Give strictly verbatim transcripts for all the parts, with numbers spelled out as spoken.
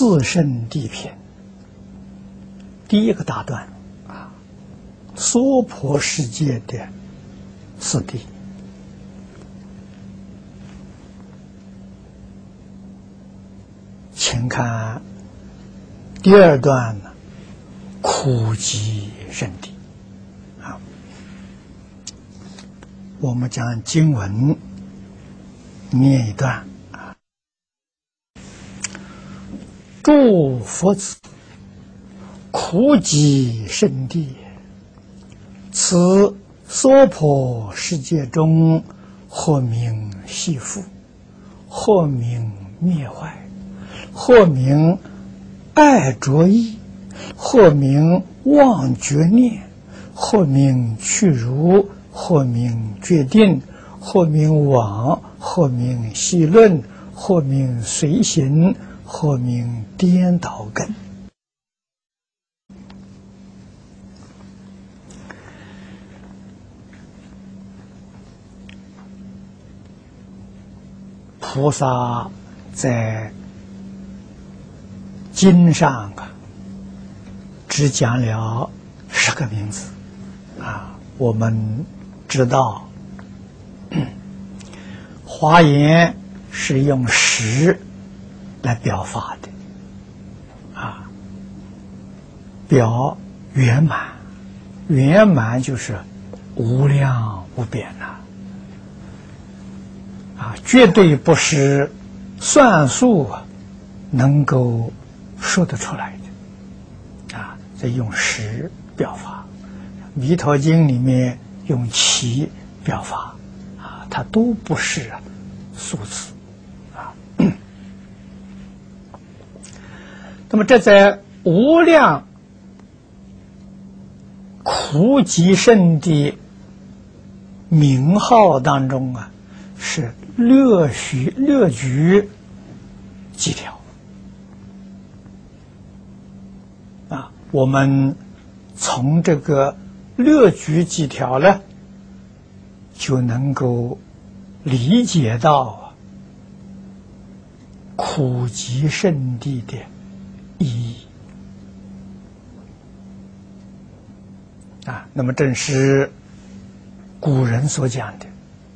四圣谛品第一个大段啊，娑婆世界的四谛。请看第二段呢，苦集圣谛啊。我们将经文念一段啊。诸佛子，苦集圣谛，此娑婆世界中，或名系缚，或名灭坏，或名爱着意，或名忘觉念，或名去如，或名决定，或名往，或名细论，或名随行，或名颠倒根。菩萨在经上啊，只讲了十个名字啊。我们知道，华严是用十来表法的啊，表圆满，圆满就是无量无边呐。啊，绝对不是算数能够说得出来的啊！这用十表法，《弥陀经》里面用七表法啊，它都不是数字啊。那么这在无量苦集圣谛名号当中啊，是略许略举几条啊，我们从这个略举几条呢，就能够理解到苦集圣谛的意义啊。那么正是古人所讲的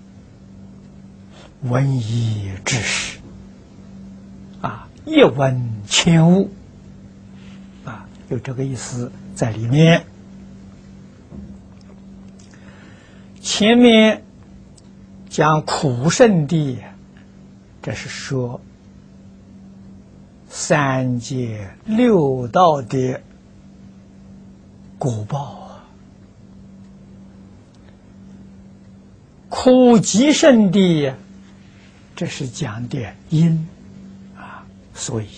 闻一知识啊，一闻千悟啊，有这个意思在里面。前面讲苦圣谛，这是说三界六道的果报。苦集圣谛，这是讲的因啊，所以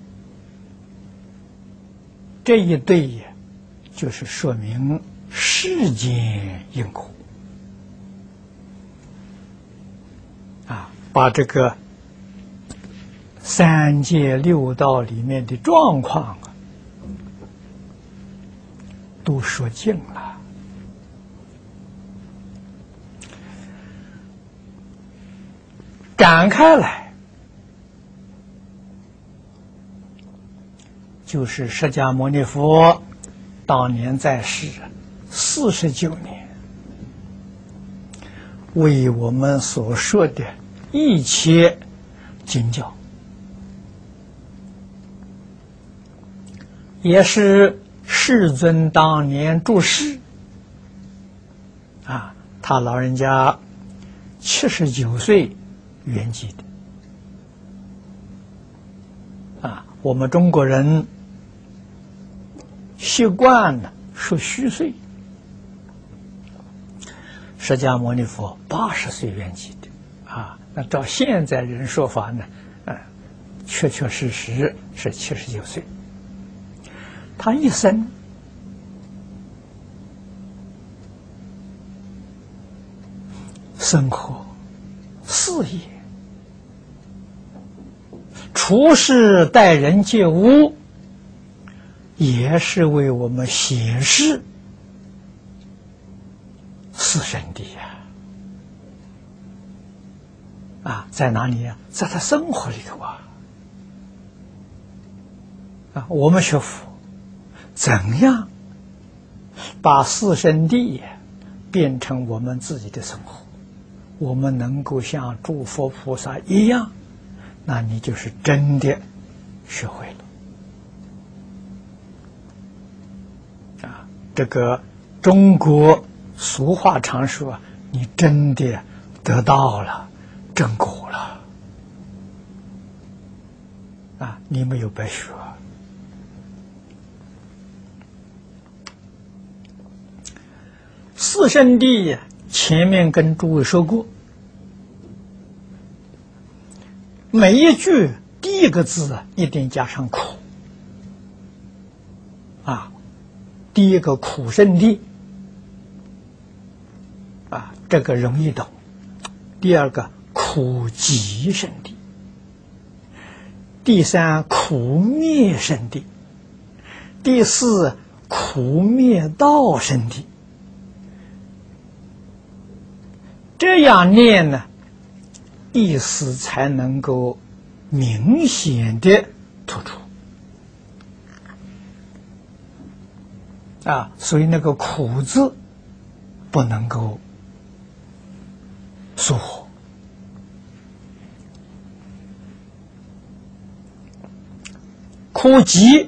这一对就是说明世间因果啊，把这个三界六道里面的状况啊都说尽了。展开来，就是释迦牟尼佛当年在世四十九年，为我们所说的一切经教，也是世尊当年住世啊，他老人家七十九岁圆寂的啊。我们中国人习惯了说虚岁，释迦牟尼佛八十岁圆寂的啊。那照现在人说法呢，呃，确确实实是七十九岁。他一生生活、事业、处事待人接物，也是为我们显示四圣谛呀！啊，在哪里呀？在他生活里头啊！ 啊，我们学佛，怎样把四圣谛变成我们自己的生活？我们能够像诸佛菩萨一样，那你就是真的学会了。啊，这个中国俗话常说，你真的得到了正果了。啊，你没有白学。四圣谛前面跟诸位说过，每一句第一个字啊，一定加上苦啊。第一个苦圣谛啊，这个容易懂。第二个苦集圣谛，第三苦灭圣谛，第四苦灭道圣谛。这样念呢，意思才能够明显的突出啊，所以那个苦字不能够疏忽。苦集，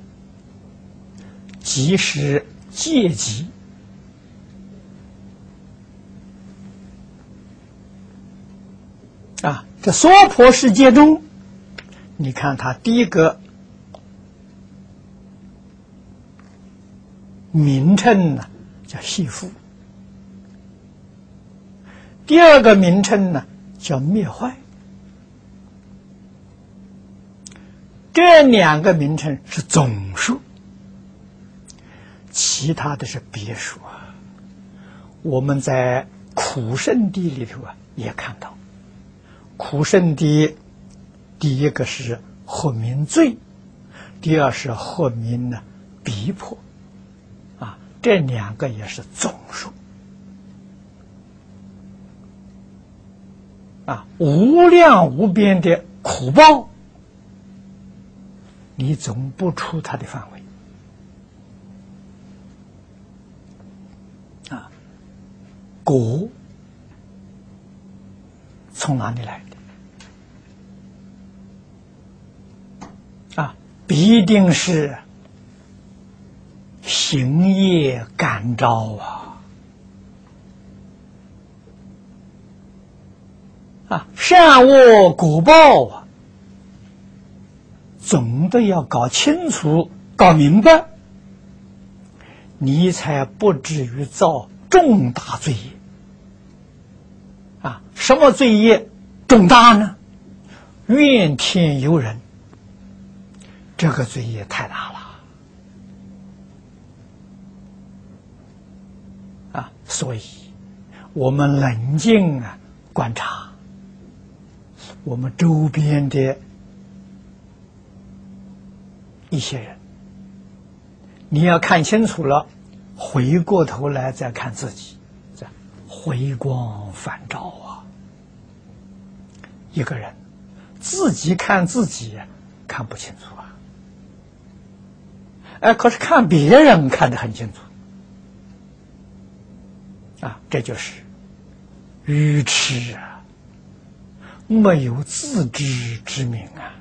集是戒集。啊，这娑婆世界中，你看它第一个名称呢叫系缚，第二个名称呢叫灭坏，这两个名称是总数，其他的是别数啊。我们在苦圣谛里头啊也看到。苦圣谛第一个是惑名罪，第二是惑名呢逼迫啊，这两个也是总数啊，无量无边的苦报，你总不出它的范围啊。果从哪里来的？啊，必定是行业感召啊！啊，善恶果报啊，总的要搞清楚、搞明白，你才不至于造重大罪业。啊，什么罪业重大呢？怨天尤人。这个罪业太大了啊！所以，我们冷静啊观察我们周边的一些人，你要看清楚了，回过头来再看自己，这回光返照啊！一个人自己看自己看不清楚啊。哎，可是看别人看得很清楚，啊，这就是愚痴啊，没有自知之明啊！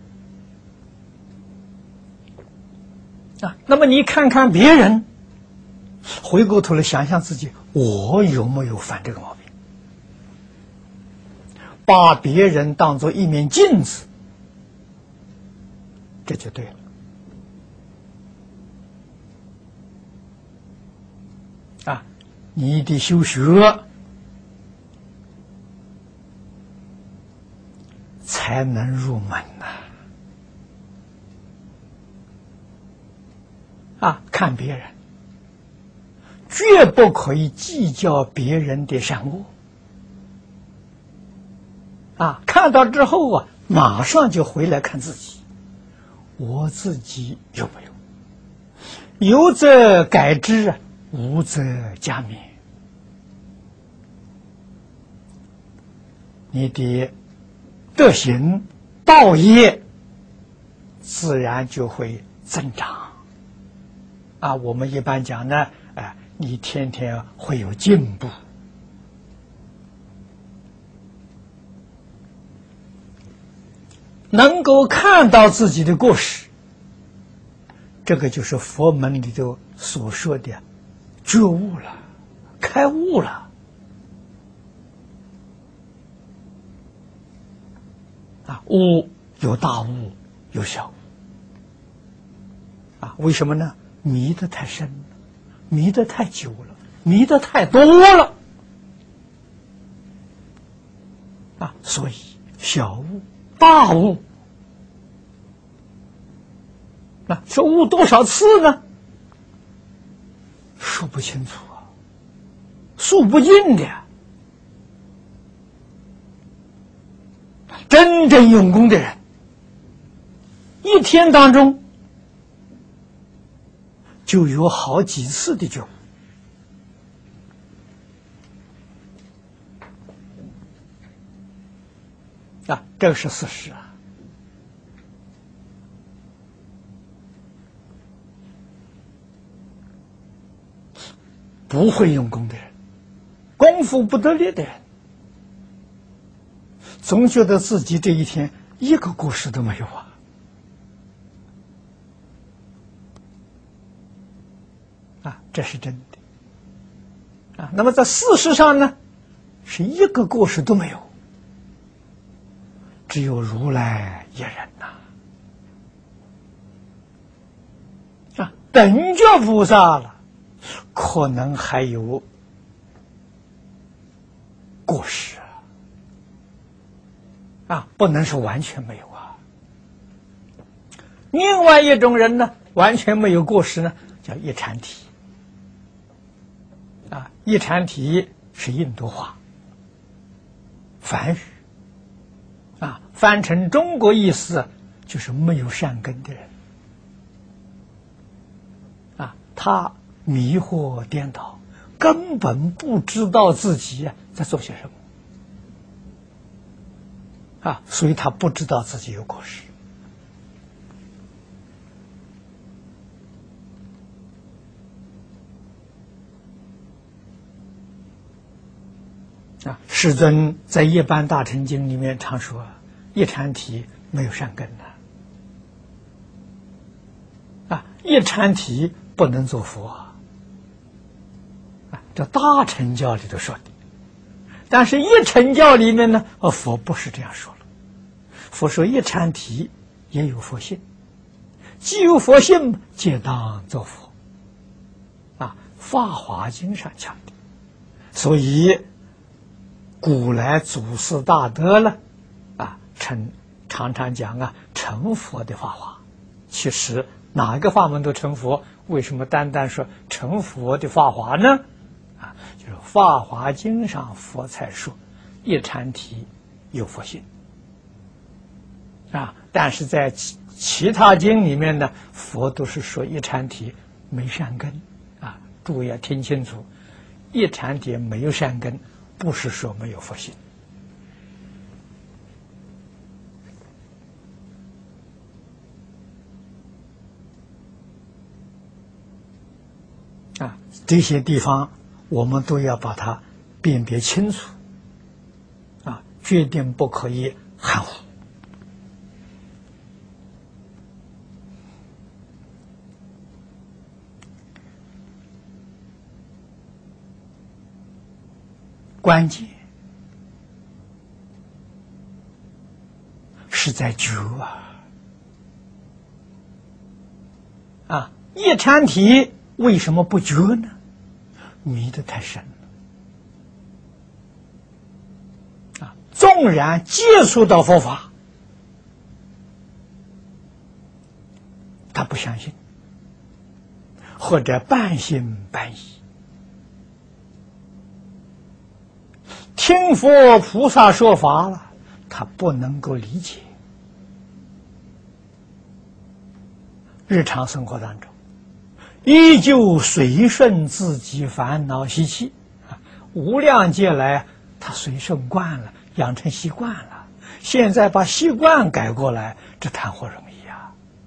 啊，那么你看看别人，回过头来想想自己，我有没有犯这个毛病？把别人当作一面镜子，这就对了。啊，你的修学才能入门呐！啊，看别人，绝不可以计较别人的善恶。啊，看到之后啊，马上就回来看自己，我自己有没有？有则改之啊，无则加勉。你的德行道业自然就会增长。啊，我们一般讲呢，哎、呃，你天天会有进步。能够看到自己的过失，这个就是佛门里头所说的觉悟了，开悟了。啊，悟有大悟，有小悟。啊，为什么呢？迷得太深了，迷得太久了，迷得太多了。啊，所以小悟、大悟，那说悟多少次呢？说不清楚啊，数不尽的。真正用功的人，一天当中就有好几次的觉悟。啊，这个是事实啊。不会用功的人，功夫不得力的人，总觉得自己这一天一个过失都没有啊。啊，这是真的。啊，那么在事实上呢，是一个过失都没有，只有如来一人呐。啊，等觉菩萨了，可能还有过失啊，啊，不能说完全没有啊。另外一种人呢，完全没有过失呢，叫一禅体。啊，一禅体是印度话，梵语，啊，翻成中国意思就是没有善根的人。啊，他迷惑颠倒，根本不知道自己在做些什么。啊，所以他不知道自己有过失。啊，世尊在《一般大乘经》里面常说，一禅体没有善根的。啊，一禅体不能做佛。啊，这大乘教里头说的。但是一乘教里面呢，呃，佛不是这样说了。佛说一禅体也有佛性，既有佛性，皆当作佛。啊，《法华经》上讲的。所以古来祖师大德呢，啊，成常常讲啊，成佛的法华。其实哪个法门都成佛，为什么单单说成佛的法华呢？啊，就是《法华经》上佛才说一禅体有佛性。啊，但是在其其他经里面呢，佛都是说一禅体没善根。啊，诸位要听清楚，一禅体没有善根，不是说没有佛性。啊，这些地方我们都要把它辨别清楚。啊，决定不可以含糊。关键是在觉啊！啊，一禅体为什么不觉呢？迷得太深了。啊，纵然接触到佛法，他不相信，或者半信半疑。听佛菩萨说法了，他不能够理解。日常生活当中，依旧随顺自己烦恼习气，无量劫来他随顺惯了，养成习惯了。现在把习惯改过来，这谈何容易啊！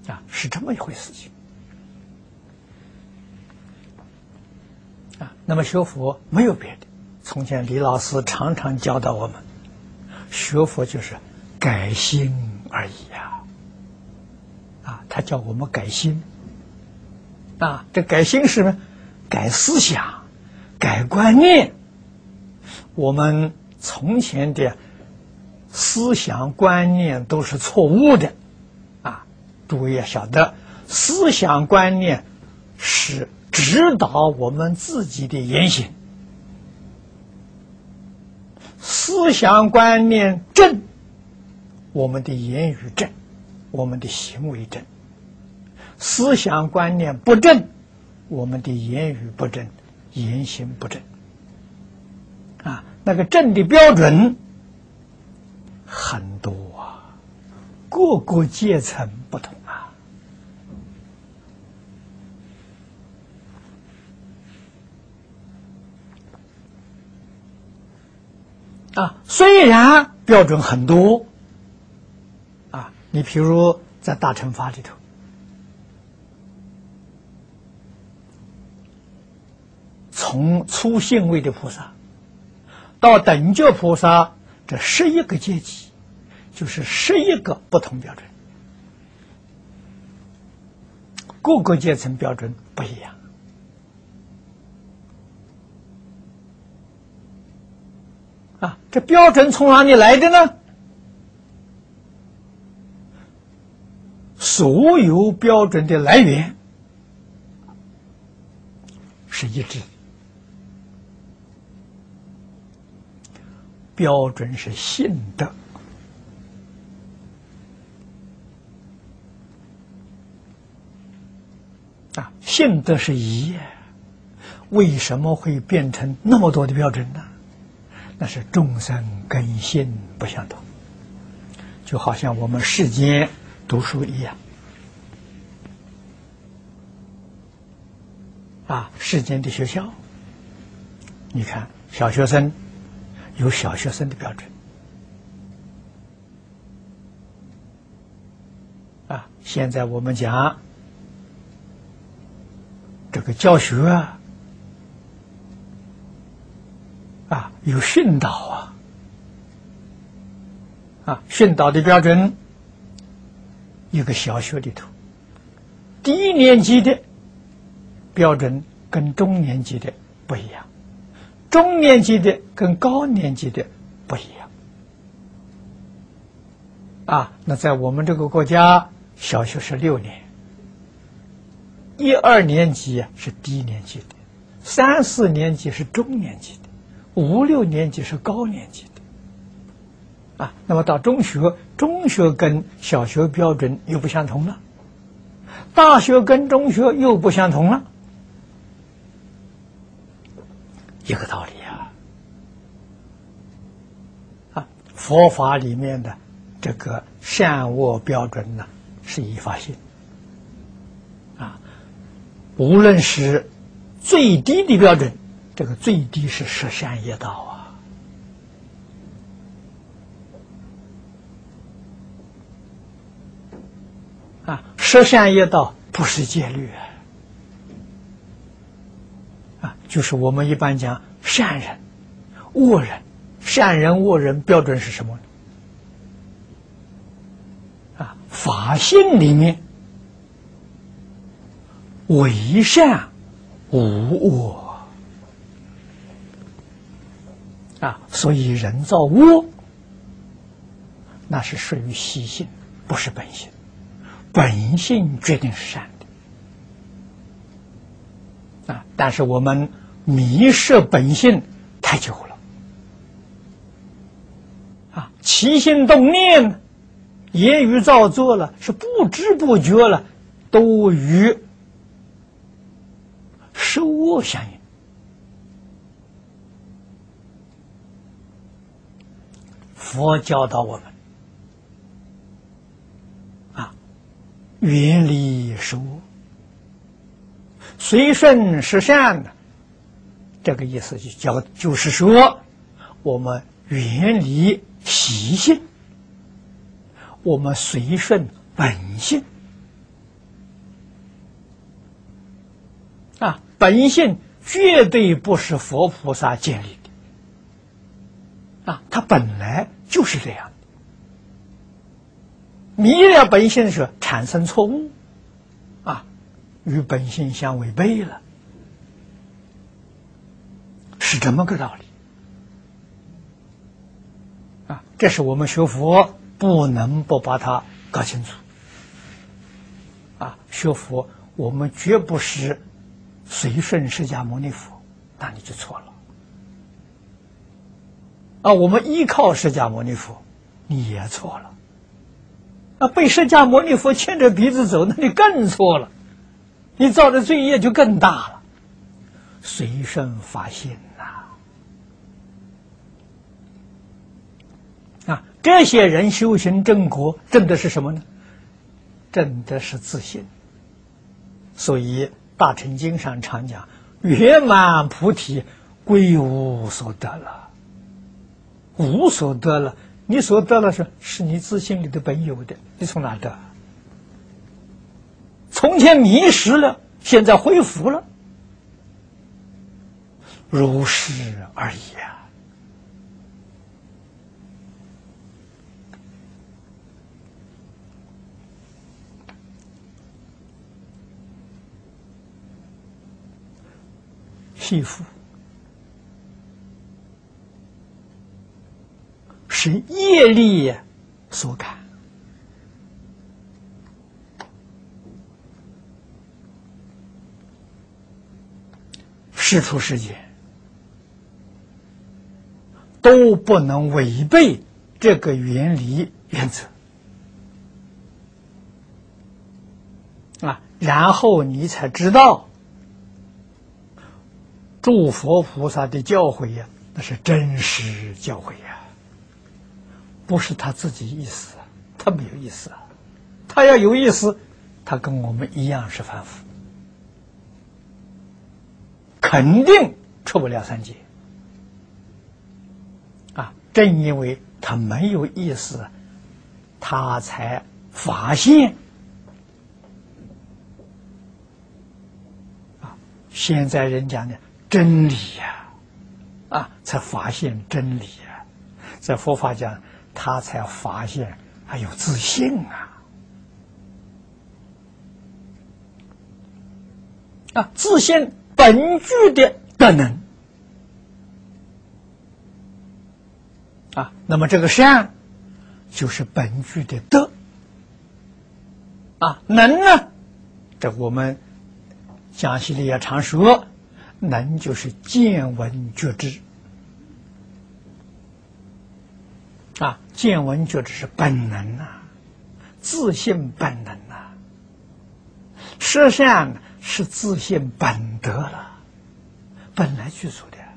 啊，是这么一回事情啊。那么学佛没有别的，从前李老师常常教导我们，学佛就是改心而已呀。啊，他叫我们改心啊，这改心是什么？改思想，改观念。我们从前的思想观念都是错误的啊！诸位要晓得，思想观念是指导我们自己的言行。思想观念正，我们的言语正，我们的行为正；思想观念不正，我们的言语不正，言行不正。啊，那个正的标准很多啊，各个阶层不同啊。啊，虽然标准很多啊，你譬如在大乘法里头，从初信位的菩萨到等觉菩萨，这十一个阶级，就是十一个不同标准，各个阶层标准不一样。啊，这标准从哪里来的呢？所有标准的来源是一致的，标准是信德。啊，信德是一，为什么会变成那么多的标准呢？那是众生根性不相同，就好像我们世间读书一样。啊，世间的学校，你看小学生有小学生的标准，啊，现在我们讲这个教学啊，啊，有训导啊，啊，训导的标准，一个小学里头，低年级的标准跟中年级的不一样，中年级的跟高年级的不一样。啊，那在我们这个国家，小学是六年，一二年级是低年级的，三四年级是中年级的，五六年级是高年级的。啊，那么到中学，中学跟小学标准又不相同了，大学跟中学又不相同了。一个道理啊！啊，佛法里面的这个善恶标准呢，是依法性。啊，无论是最低的标准，这个最低是十善业道啊！啊，十善业道不是戒律啊！啊，就是我们一般讲善人、恶人，善人、恶人标准是什么呢？啊，法性里面为善无恶啊，所以人造恶，那是属于习性，不是本性。本性决定是善的啊，但是我们迷失本性太久了啊，起心动念、言语造作了，是不知不觉了，都与十恶相应。佛教导我们啊，远离十恶，随顺是善的。这个意思就叫就是说，我们远离习性，我们随顺本性啊，本性绝对不是佛菩萨建立的，啊，它本来就是这样的。迷了本性的时候产生错误，啊，与本性相违背了，是这么个道理。啊，这是我们学佛不能不把它搞清楚。啊，学佛我们绝不是随顺释迦牟尼佛，那你就错了。啊，我们依靠释迦牟尼佛，你也错了。啊，被释迦牟尼佛牵着鼻子走，那你更错了，你造的罪业就更大了。随顺法性呐！啊，这些人修行正果，证的是什么呢？证的是自信。所以《大乘经》上常讲，圆满菩提归无所得了，无所得了。你所得了是是你自信里的本有的，你从哪得？从前迷失了，现在恢复了，如是而已啊！系缚是业力所感，世出世间都不能违背这个原理原则啊，然后你才知道诸佛菩萨的教诲呀，那是真实教诲呀，不是他自己意思，他没有意思啊，他要有意思，他跟我们一样是凡夫，肯定出不了三界啊！正因为他没有意思，他才发现啊！现在人讲的真理呀，啊，啊，才发现真理呀，在佛法讲，他才发现还有自信啊！啊，自信本具的德能啊，那么这个善就是本具的德啊，能呢，这我们讲习里也常说，能就是见闻觉知啊，见闻觉知是本能啊，自信本能啊，实善是自信本德了，本来具足的，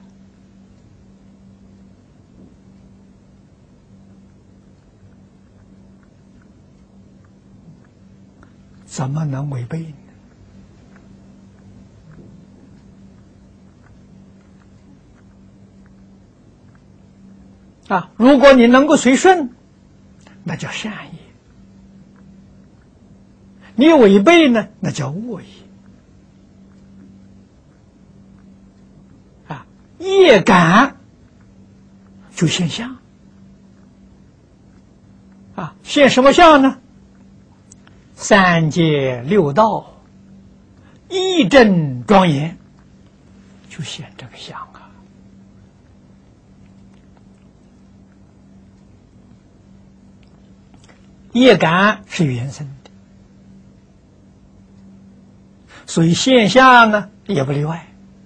怎么能违背呢？啊，如果你能够随顺，那叫善业；你违背呢，那叫恶业。啊，业感就现象。啊，现什么相呢？三界六道一真庄严，就现这个相啊。业感是原生的，所以现象呢也不例外。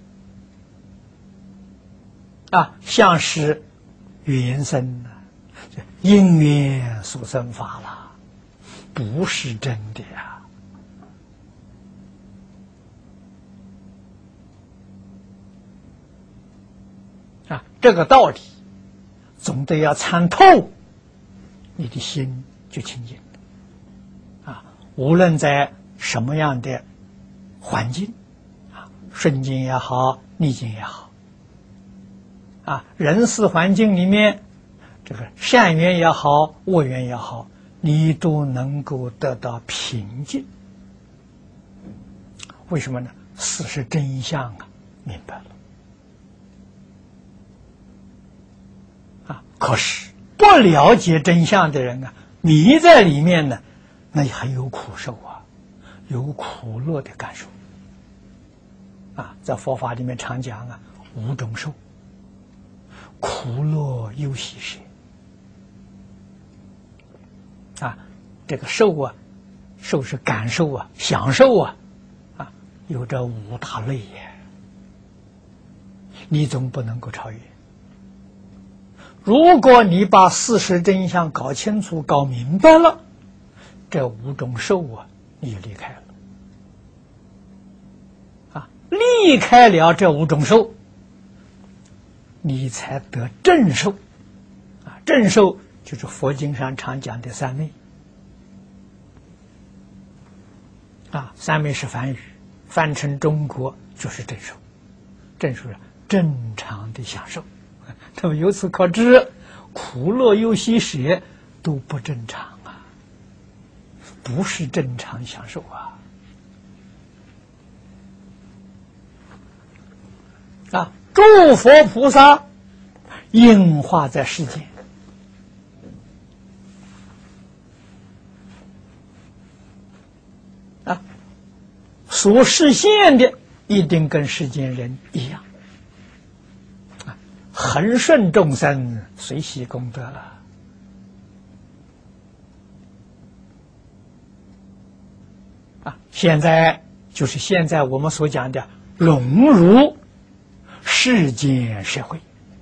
啊，相是原生的，因缘所生法了，不是真的呀。啊，这个道理总得要参透，你的心就清净啊！无论在什么样的环境啊，顺境也好，逆境也好，啊，人事环境里面，这个善缘也好，恶缘也好，你都能够得到平静。为什么呢？ 事实真相啊，明白了啊。可是不了解真相的人啊，迷在里面呢，那还有苦受啊，有苦乐的感受啊。在佛法里面常讲啊，五种受，苦乐忧喜舍啊。这个受啊，受是感受啊，享受啊，啊，有这五大类呀，你总不能够超越。如果你把事实真相搞清楚、搞明白了，这五种受啊，你就离开了啊，离开了这五种受，你才得正受啊。正受就是佛经上常讲的三昧啊，三昧是梵语，翻成中国就是正受。正受是正常的享受。那么由此可知，苦乐忧喜舍都不正常啊，不是正常享受啊。啊，诸佛菩萨应化在世间，啊，所实现的一定跟世间人一样。恒顺众生，随喜功德啊！现在就是现在我们所讲的融入世间社会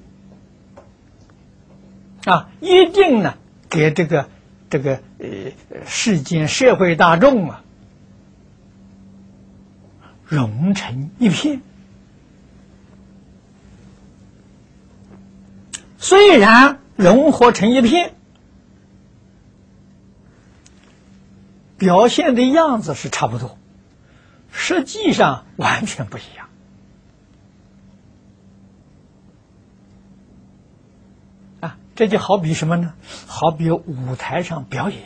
啊，一定呢给这个这个呃世间社会大众啊融成一片。虽然融合成一片，表现的样子是差不多，实际上完全不一样啊！这就好比什么呢？好比舞台上表演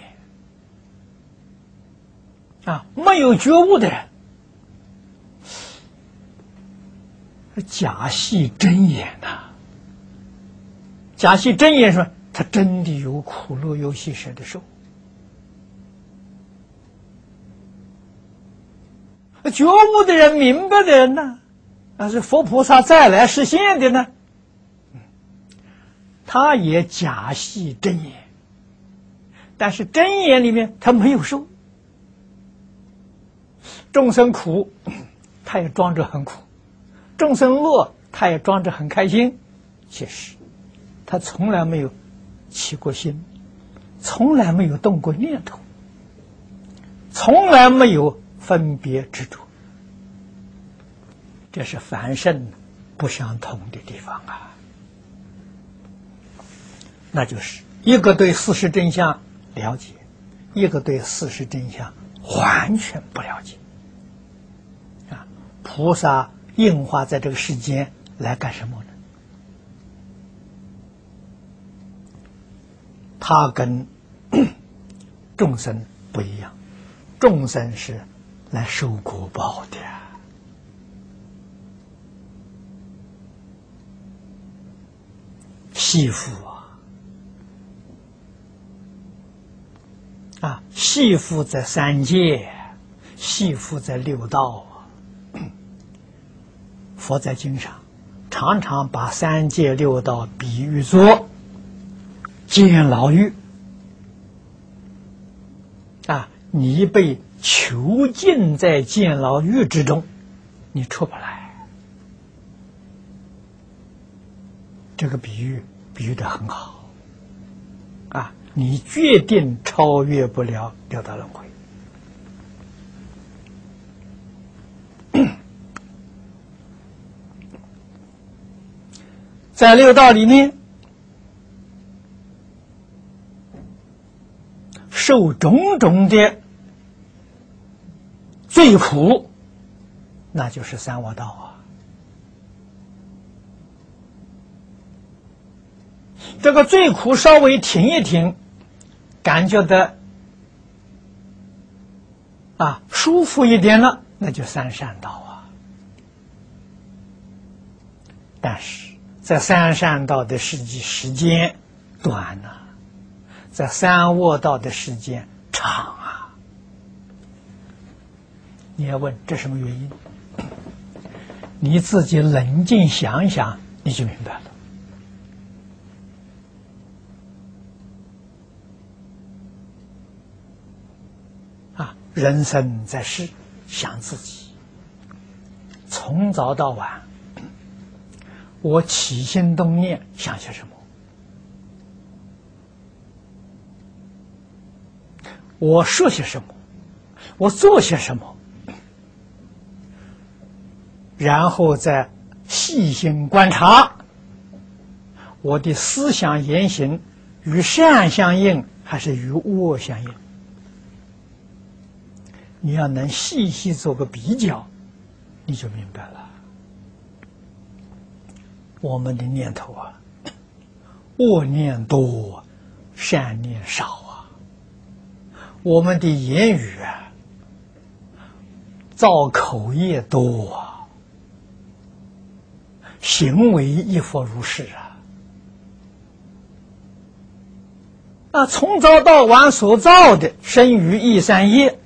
啊，没有觉悟的人，假戏真演呐、啊。假戏真演说，他真的有苦乐忧喜舍的受。觉悟的人、明白的人呢，那是佛菩萨再来实现的呢，他也假戏真演，但是真演里面他没有受。众生苦，他也装着很苦；众生乐，他也装着很开心。其实他从来没有起过心，从来没有动过念头，从来没有分别执着。这是凡圣不相同的地方啊！那就是一个对事实真相了解，一个对事实真相完全不了解。啊，菩萨应化在这个世间来干什么呢？他跟众生不一样，众生是来受果报的。系缚啊，啊，系缚在三界，系缚在六道啊。佛在经上常常把三界六道比喻作监牢狱啊，你被囚禁在监牢狱之中，你出不来。这个比喻比喻得很好啊，你决定超越不了六道轮回。在六道里面受种种的罪苦，那就是三恶道啊。这个罪苦稍微停一停，感觉的啊舒服一点了，那就三善道啊。 但是在三善道的时际时间短了，在三恶道的时间长啊。你要问这什么原因？你自己冷静想一想，你就明白了。啊，人生在世，想自己，从早到晚，我起心动念想些什么？我说些什么？我做些什么？然后再细心观察，我的思想言行与善相应还是与恶相应？你要能细细做个比较，你就明白了。我们的念头啊，恶念多，善念少啊。我们的言语啊，造口业多啊。行为亦复如是啊！啊，从早到晚所造的生于意三业，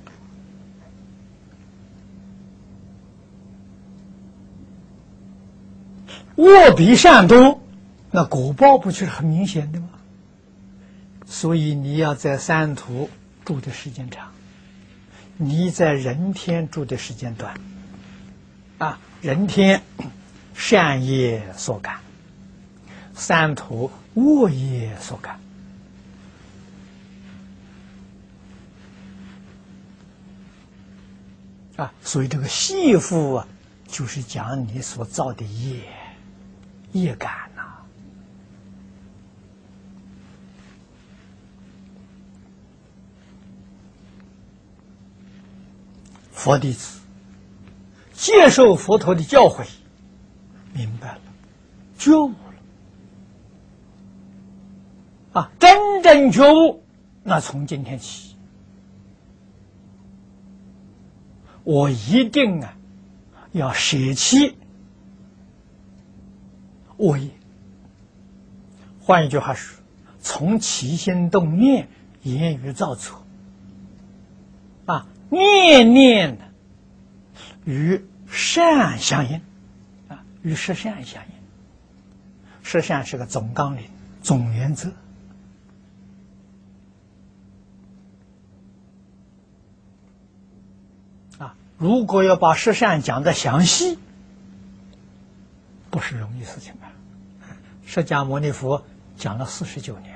恶比善多，那果报不就是很明显的吗？所以你要在三途住的时间长，你在人天住的时间短。啊，人天善业所感，三途恶业所感。啊，所以这个系缚啊，就是讲你所造的业业感呐、啊。佛弟子接受佛陀的教诲，明白了，觉悟了。啊，真正觉悟，那从今天起，我一定啊要舍弃恶业。换一句话说，从起心动念、言语造作，啊，念念与善相应，啊，与十善相应。十善是个总纲领、总原则。啊，如果要把十善讲得详细，不是容易事情啊。释迦牟尼佛讲了四十九年。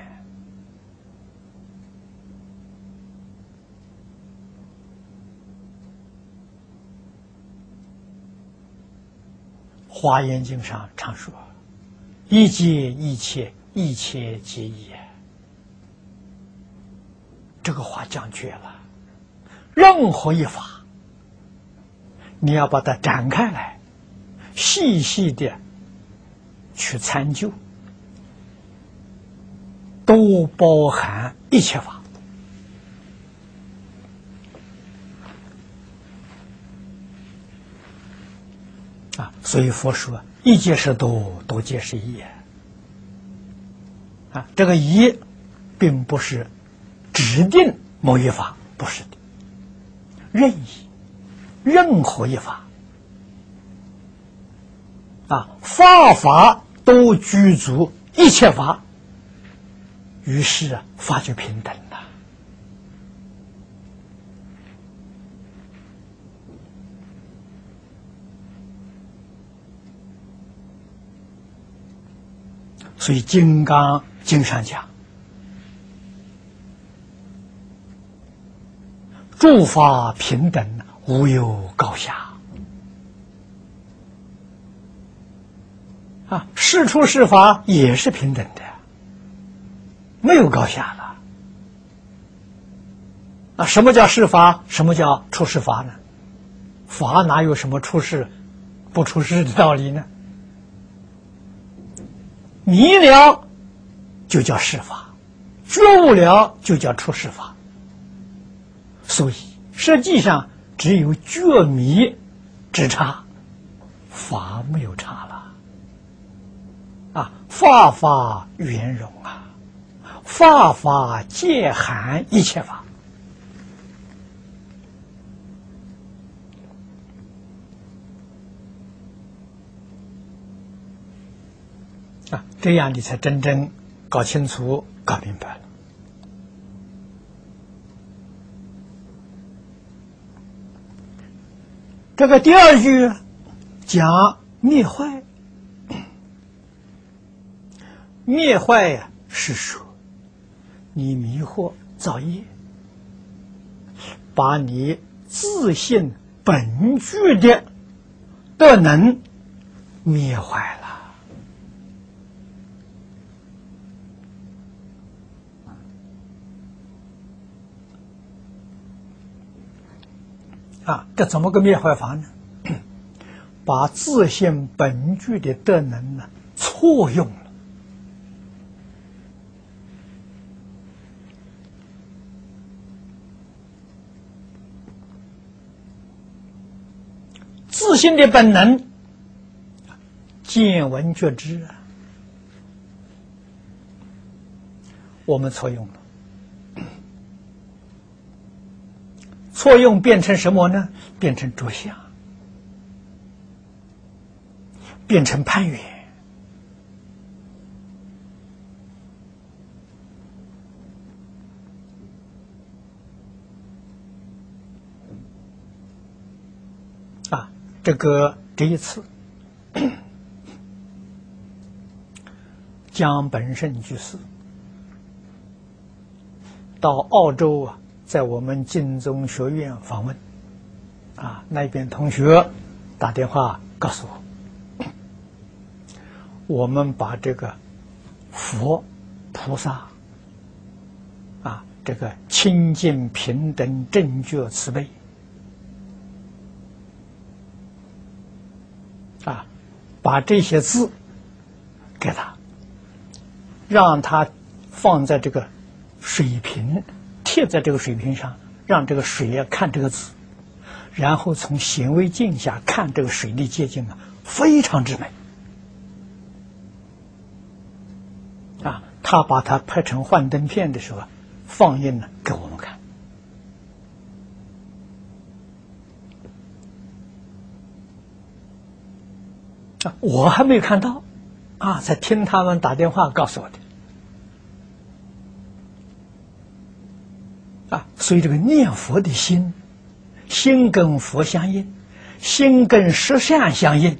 华严经上常说，一切一切，一切皆一。这个话讲绝了。任何一法，你要把它展开来，细细的去参究，都包含一切法。啊，所以佛说一皆是多，多皆是一。啊，这个一并不是指定某一法，不是的，任意任何一法。啊，法法都具足一切法，于是啊，法就平等了。所以《金刚经》上讲，诸法平等，无有高下。啊，是处是法也是平等的，没有高下了。啊，什么叫是法？什么叫出世法呢？法哪有什么出世不出世的道理呢？迷了就叫是法，觉悟了就叫出世法。所以实际上只有觉迷之差，法没有差了。 法法圆融啊，法法皆含一切法。啊，这样你才真正搞清楚、搞明白了。这个第二句讲灭坏，灭坏呀、啊、是说你迷惑造业，把你自性本具的德能灭坏了。啊，这怎么个灭坏法呢？把自性本具的德能呢错用了。自性的本能，见闻觉知啊，我们错用了。错用变成什么呢？变成着相，变成攀缘。啊，这个这一次江本胜居士到澳洲啊，在我们净宗学院访问，啊，那边同学打电话告诉我，我们把这个佛菩萨啊，这个清净平等正觉慈悲啊，把这些字给他，让他放在这个水瓶，贴在这个水瓶上，让这个水啊看这个字，然后从显微镜下看这个水的结晶啊，非常之美。啊，他把它拍成幻灯片的时候，放映了给我们看。啊，我还没有看到，啊，才听他们打电话告诉我的。啊，所以这个念佛的心，心跟佛相应，心跟实相相应，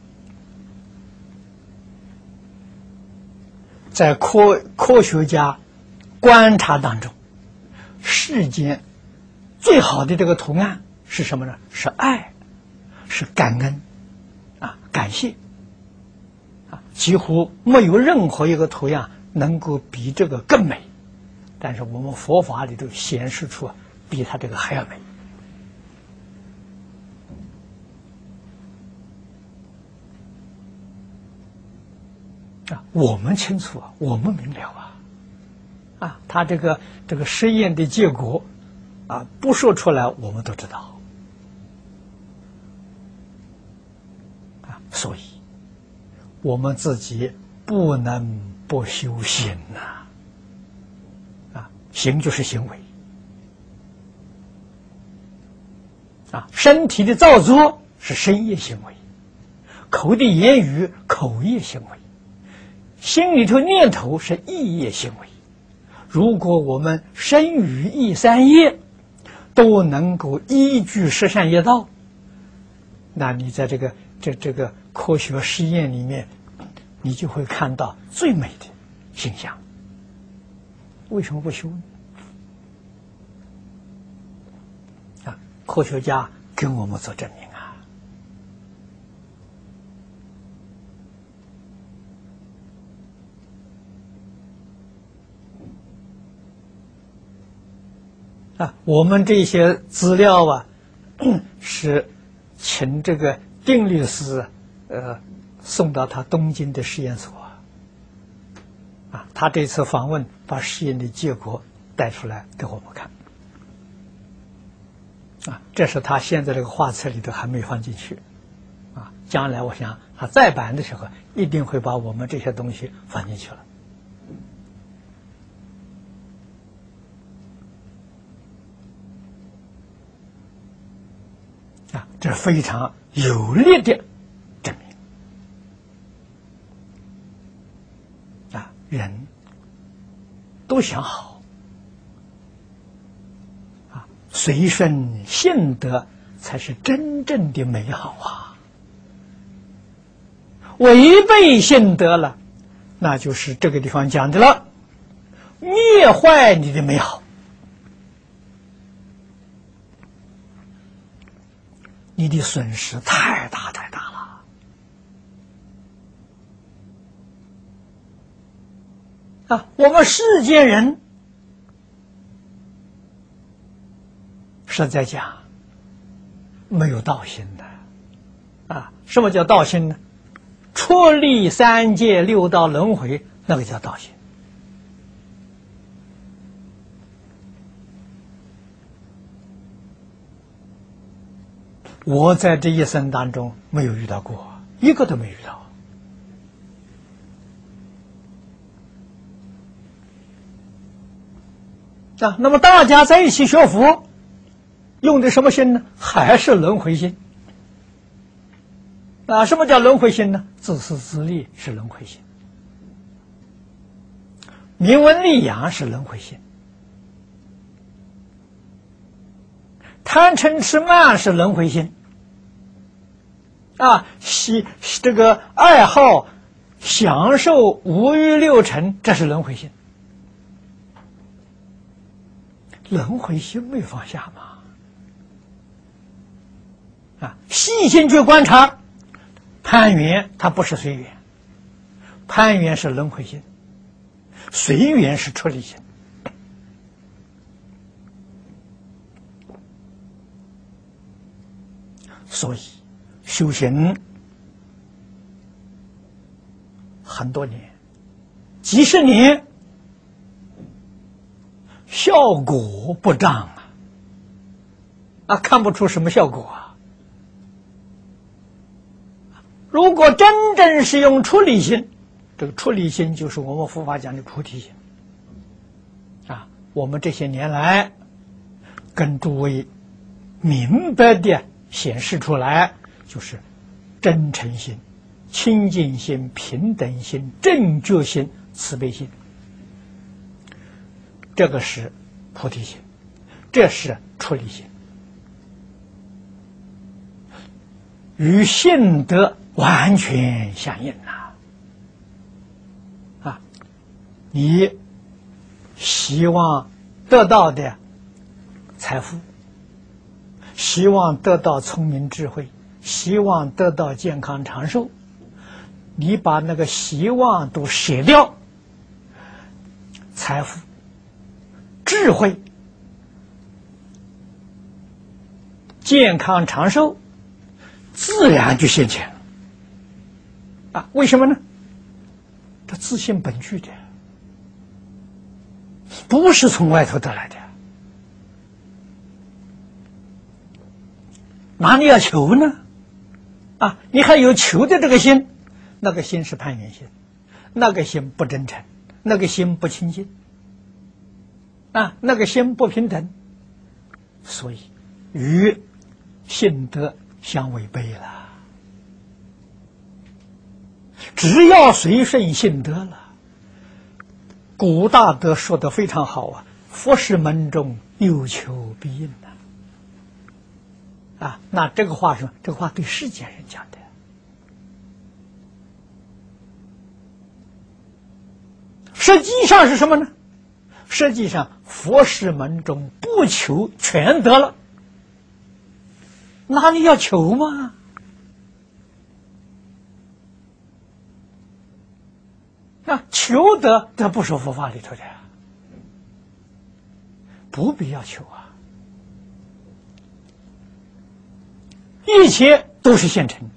在科科学家观察当中，世间最好的这个图案是什么呢？是爱，是感恩，啊，感谢，啊，几乎没有任何一个图样能够比这个更美。但是我们佛法里头显示出啊，比他这个还要美。啊，我们清楚啊，我们明了啊，啊，他这个这个实验的结果，啊，不说出来我们都知道。啊，所以我们自己不能不修行呐、啊。行就是行为，啊，身体的造作是身业行为，口的言语口业行为，心里头念头是意业行为。如果我们身语意三业都能够依据十善业道，那你在这个这这个科学实验里面，你就会看到最美的形象。为什么不修呢？啊，科学家跟我们做证明啊！啊，我们这些资料啊，是请这个丁律师呃送到他东京的实验所。啊，他这次访问把实验的结果带出来给我们看，啊，这是他现在这个画册里头还没放进去，啊， 将来我想他再版的时候，一定会把我们这些东西放进去了。啊，这是非常有力的证明。啊，人都想好，啊，随顺性德才是真正的美好啊！违背性德了，那就是这个地方讲的了，灭坏你的美好。你的损失太大太大了啊！我们世间人实在讲没有道心的啊！什么叫道心呢？出离三界六道轮回，那个叫道心。我在这一生当中没有遇到过，一个都没遇到。啊，那么大家在一起学佛，用的什么心呢？还是轮回心。啊，什么叫轮回心呢？自私自利是轮回心，名闻利养是轮回心，贪嗔痴慢是轮回心。啊，喜这个爱好享受五欲六尘，这是轮回心。轮回心没放下嘛？啊，细心去观察，攀缘它不是随缘，攀缘是轮回心，随缘是出离心。所以修行很多年，几十年，效果不彰啊！啊，看不出什么效果啊！如果真正是用出离心，这个出离心就是我们佛法讲的菩提心啊。我们这些年来跟诸位明白的显示出来，就是真诚心、清净心、平等心、正觉心、慈悲心，这个是菩提心，这是出离心，与性德完全相应呐！啊，你希望得到的财富，希望得到聪明智慧，希望得到健康长寿，你把那个希望都舍掉，财富、智慧、健康长寿自然就现前了啊！为什么呢？它自性本具的，不是从外头得来的。哪里要求呢？啊，你还有求的这个心，那个心是攀缘心，那个心不真诚，那个心不清净，啊，那个心不平等，所以与性德相违背了。只要随顺性德了，古大德说的非常好啊，佛事门中有求必应呐。啊，那这个话是这个话对世间人讲的，实际上是什么呢？实际上佛事门中不求全得了，哪里要求吗？啊，求得这不是佛法里头的，不必要求啊，一切都是现成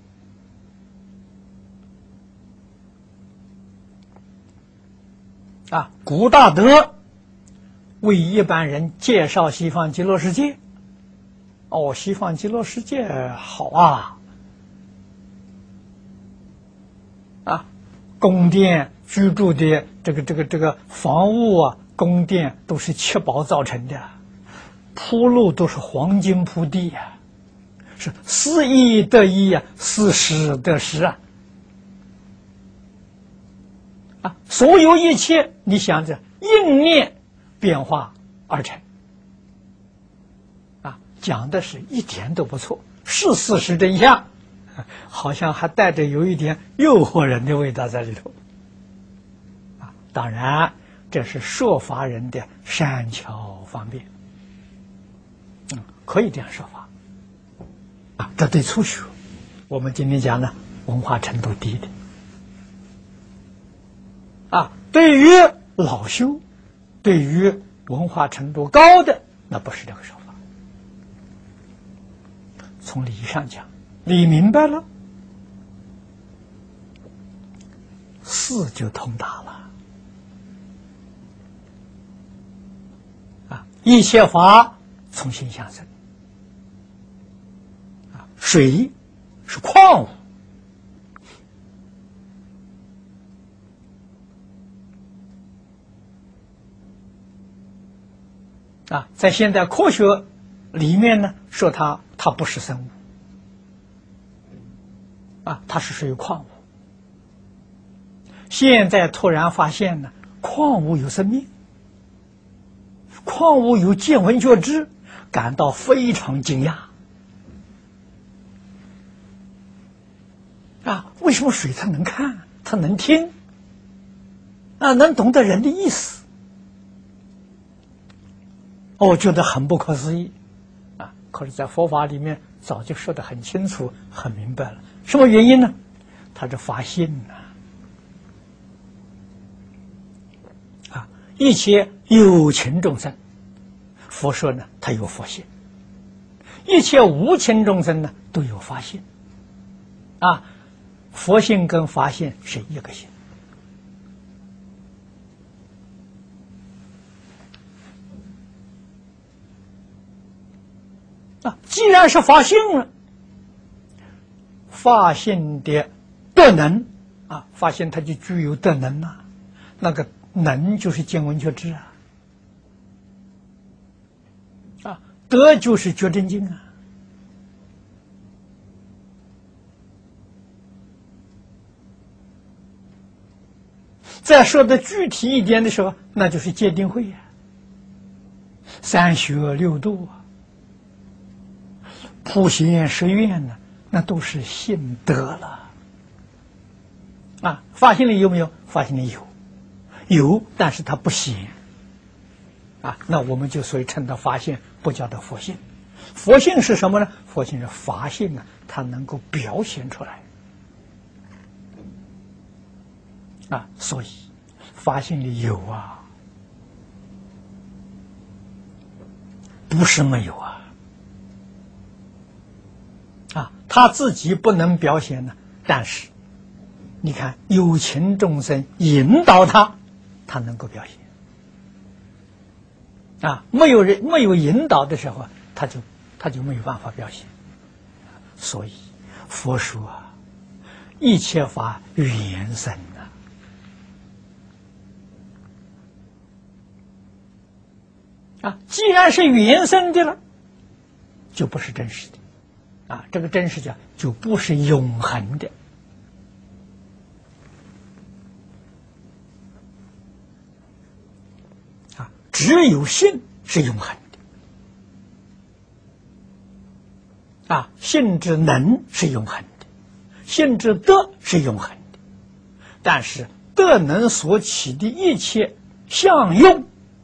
的。啊，古大德为一般人介绍西方极乐世界，哦，西方极乐世界好啊， 宫殿居住的这个这个这个房屋啊，宫殿都是七宝造成的，铺路都是黄金铺地呀、啊，是四义得一啊，四时得时啊，啊，所有一切你想着应念变化而成，啊，讲的是一点都不错，是事实真相，好像还带着有一点诱惑人的味道在里头。啊，当然这是说法人的善巧方便，嗯，可以这样说法。啊，这对初学，我们今天讲呢，文化程度低的。啊，对于老修，对于文化程度高的，那不是这个说法。从理上讲，理明白了，事就通达了。啊，一切法从心相生。啊，水是矿物。啊，在现代科学里面呢，说它它不是生物，啊，它是属于矿物。现在突然发现呢，矿物有生命，矿物有见闻觉知，感到非常惊讶。啊，为什么水它能看，它能听，啊，能懂得人的意思？我觉得很不可思议，啊！可是，在佛法里面早就说得很清楚、很明白了。什么原因呢？他是发心呐、啊！啊，一切有情众生，佛说呢，他有佛性；一切无情众生呢，都有法性。啊，佛性跟法性是一个性。啊，既然是法性了，法性的德能啊，法性它就具有德能啊，那个能就是见闻觉知啊，啊，德就是觉真经啊，再说的具体一点的时候，那就是戒定慧啊，三学六度啊。普贤十愿呢，那都是信德了。啊，法性里有没有？法性里有，有，但是它不显。啊，那我们就所以称它法性，不叫它佛性。佛性是什么呢？佛性是法性啊，它能够表现出来。啊，所以法性里有啊，不是没有啊。啊，他自己不能表现呢，但是你看有情众生引导他，他能够表现。啊，没有人没有引导的时候，他就他就没有办法表现。所以佛说啊，一切法缘生啊。啊，既然是缘生的了，就不是真实的。啊，这个真实讲就不是永恒的。啊，只有性是永恒的。啊，性之能是永恒的，性之德是永恒的，但是德能所起的一切相用，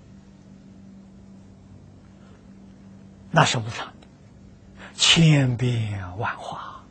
那是无常的。千变万化，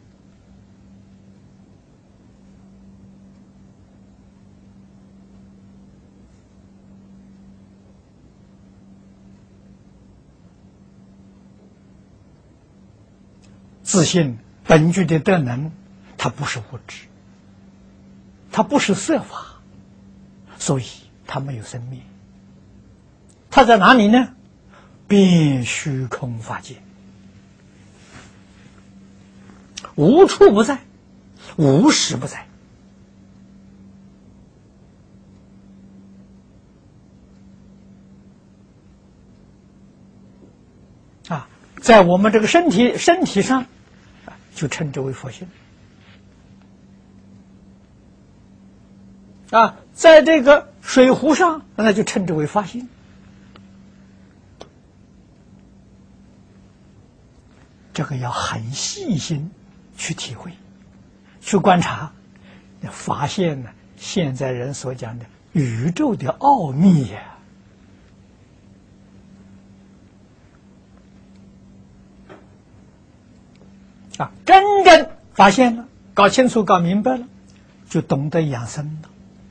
自信本具的德能，它不是物质，它不是色法，所以它没有生灭。它在哪里呢？遍虚空法界。无处不在，无时不在。 在我们这个身体身体上，就称之为佛性。啊，在这个水壶上，那就称之为法性。这个要很细心去体会、去观察，发现呢，现在人所讲的宇宙的奥秘呀。啊，真正发现了，搞清楚、搞明白了，就懂得养生了。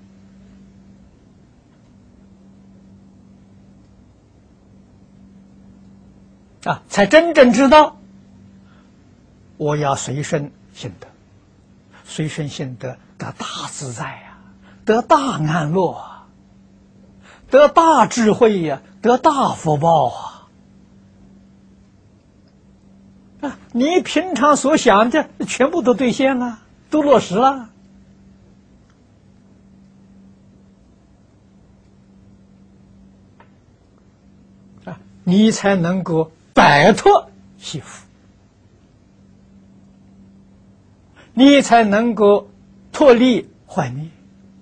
啊，才真正知道，我要随顺性德，随顺性德得大自在呀、啊，得大安乐啊，得大智慧呀、啊，得大福报啊！啊，你平常所想的全部都兑现了，都落实了。啊，你才能够摆脱习福，你才能够脱离坏灭。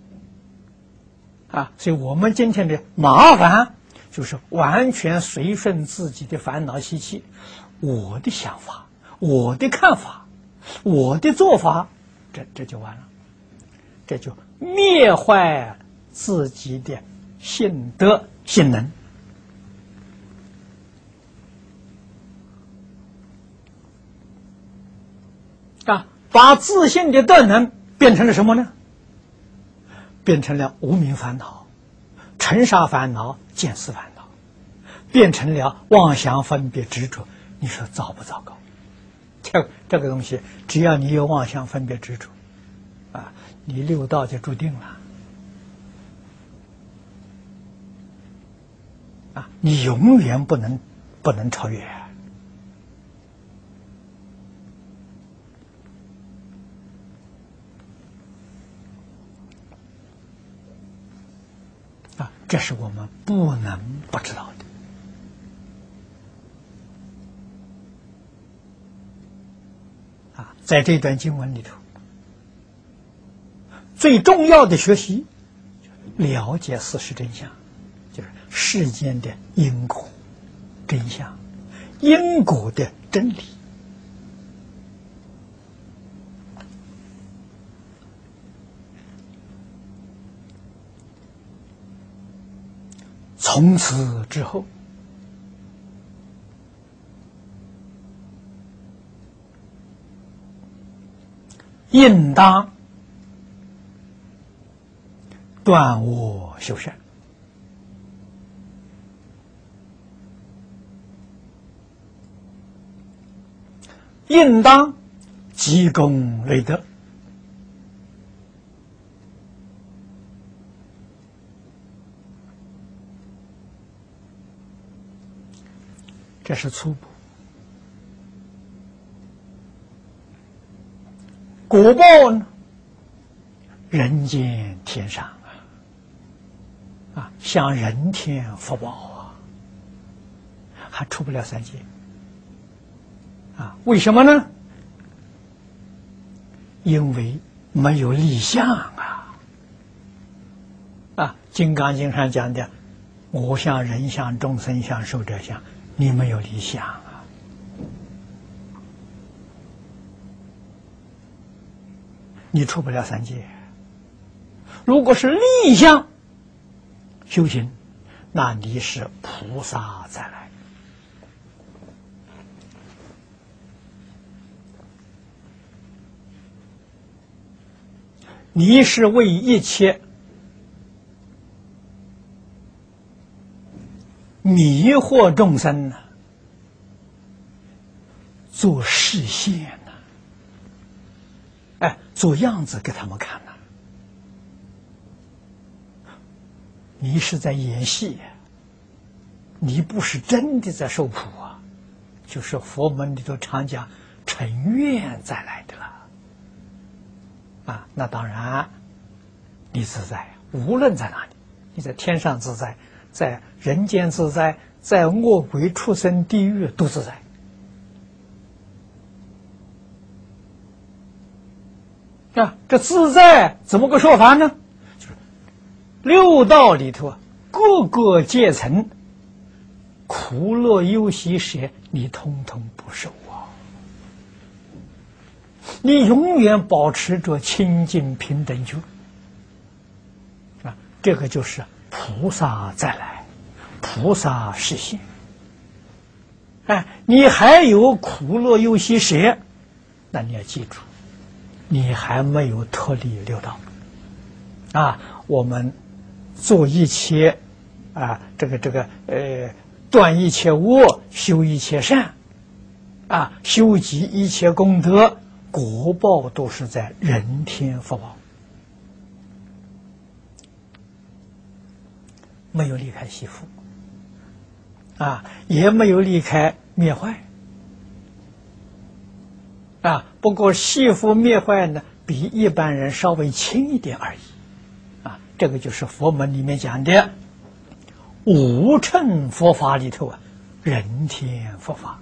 啊，所以我们今天的麻烦就是完全随顺自己的烦恼习气，我的想法，我的看法，我的做法，这这就完了，这就灭坏自己的性德性能。啊，把自信的德能变成了什么呢？变成了无明烦恼、尘沙烦恼、见思烦恼，变成了妄想分别执着。你说糟不糟糕？这这个东西，只要你有妄想分别执着，啊，你六道就注定了。啊，你永远不能不能超越。啊，这是我们不能不知道的。啊，在这段经文里头，最重要的学习，了解事实真相，就是世间的因果真相，因果的真理。从此之后，应当断恶修善，应当积功累德，这是初步。果报呢？人间天上啊，啊，享人天福报啊，还出不了三界啊？为什么呢？因为没有立相啊！啊，《金刚经》上讲的，我相、人相、众生相、寿者相，你没有立相啊。你出不了三界。如果是立相修行，那你是菩萨再来。你是为一切迷惑众生呢，做示现呢，哎，做样子给他们看呢。你是在演戏，你不是真的在受苦啊！就是佛门里头常讲成愿再来的了啊。那当然，你自在，无论在哪里，你在天上自在，在人间自在，在恶鬼畜生地狱都自在啊，这自在怎么个说法呢？就是六道里头啊，各个阶层苦乐忧喜舍，你通通不受啊！你永远保持着清净平等觉啊，这个就是菩萨再来，菩萨实现。哎，你还有苦乐忧喜舍，那你要记住，你还没有脱离六道啊！我们做一切啊，这个这个呃，断一切恶，修一切善，啊，修集一切功德，果报都是在人天福报，没有离开惜福。啊，也没有离开灭坏，啊，不过惜福灭坏呢，比一般人稍微轻一点而已，啊，这个就是佛门里面讲的五乘佛法里头啊，人天佛法，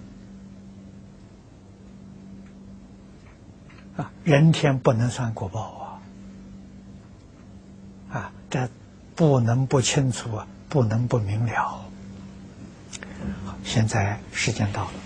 啊，人天不能算果报啊，啊，这不能不清楚啊，不能不明了。现在时间到了。